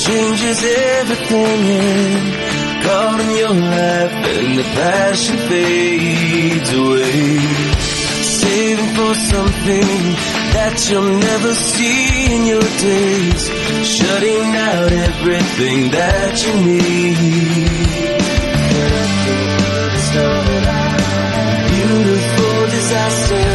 changes everything, and caught in your life and the passion fades away. Saving for something that you'll never see in your days, shutting out everything that you need. Beautiful disaster,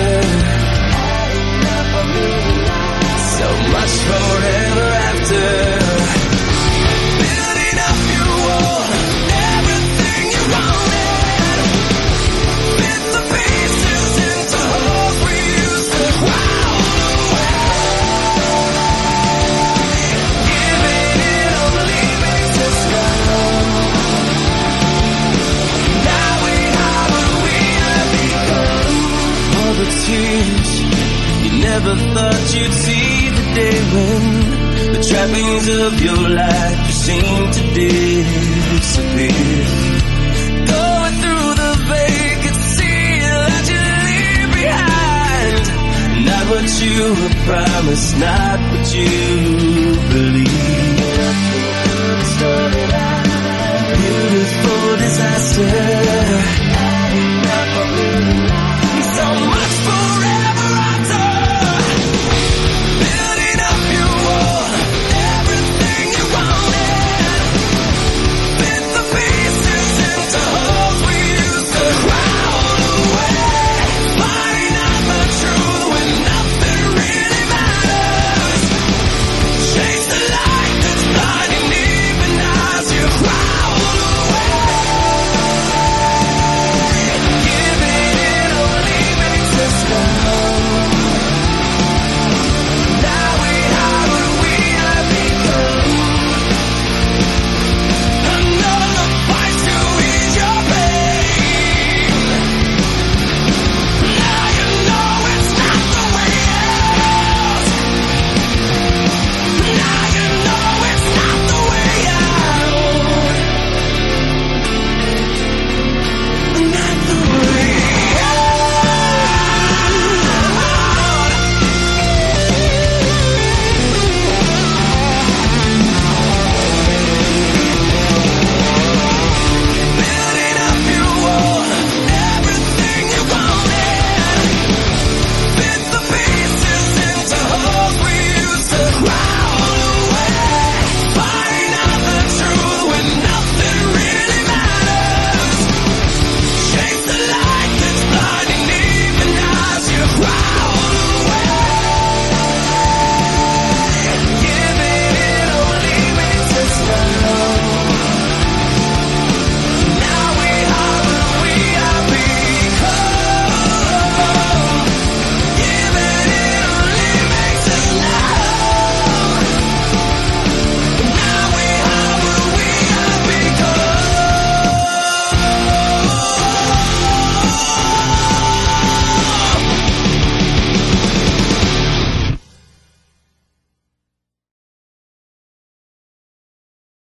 so much forever after. Building up your wall, everything you wanted, bits and pieces into holes we used to crowd away. Giving it only makes us strong. Now we are what we have become. All the tears you never thought you'd see the day when the trappings of your life seem to disappear. Going through the vacancy that you leave behind. Not what you were promised, not what you believe.